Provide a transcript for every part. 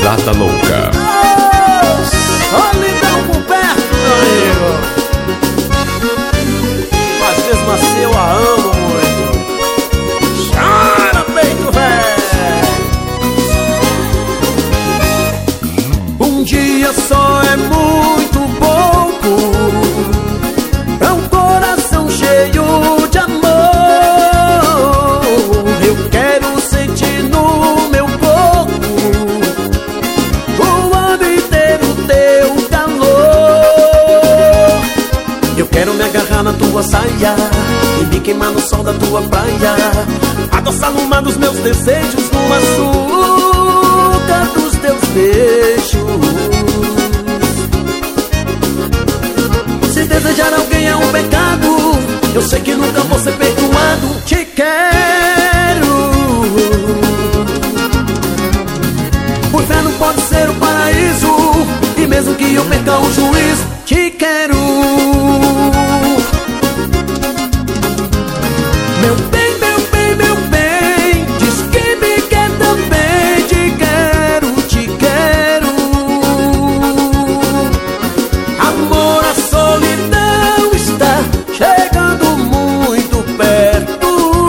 Balada Louca. Solidão por perto, meu amigo. Mas mesmo assim eu a amo muito. Chora, peito velho. Um dia só é muito pouco pra um coração cheio de amor. Eu quero sentir no meu corpo o ano inteiro teu calor. Eu quero me agarrar na tua saia e me queimar no sol da tua praia, adoçar no mar dos meus desejos, no açúcar dos teus beijos. Se desejar alguém é um pecado, eu sei que nunca vou ser perdoado. Te quero. O inferno pode ser o paraíso, e mesmo que eu perca o juízo, te quero. Meu bem, meu bem, meu bem, diz que me quer também. Te quero, te quero. Amor, a solidão está chegando muito perto.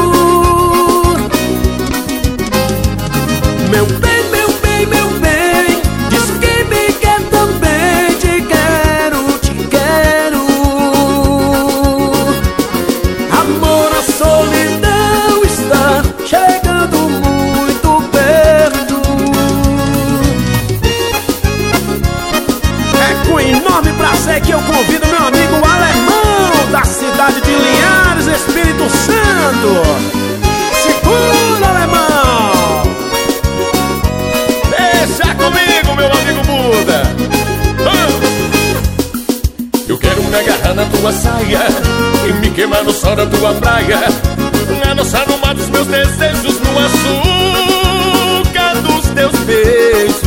Meu bem, meu bem, meu bem, diz que me quer também. Te quero, te quero. Amor, a solidão está chegando muito perto. É com enorme prazer que eu convido meu amigo Alemão, da cidade de Linhares, Espírito Santo. Segura, Alemão! Deixa comigo, meu amigo Buda. Eu quero me agarrar na tua saia e me queimar no sol da tua praia, adoçar no mar dos meus desejos, no açúcar dos teus beijos.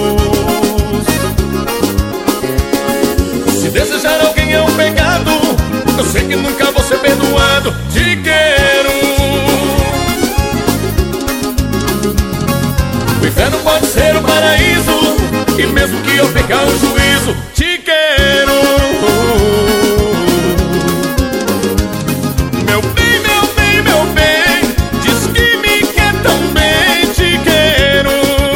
Se desejar alguém é um pecado, eu sei que nunca vou ser perdoado. Te quero. O inferno pode ser o paraíso, e mesmo que eu perca o juízo, te quero. Meu bem, meu bem, meu bem, diz que me quer também. Te quero.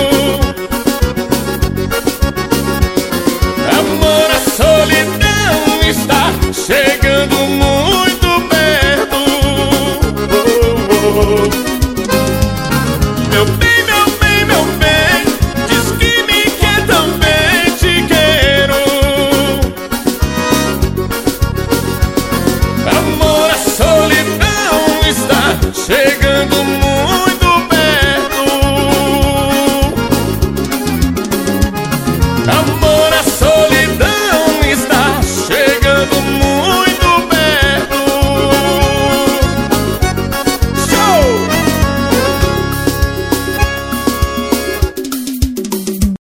Amor, a solidão está chegando muito perto. Meu bem,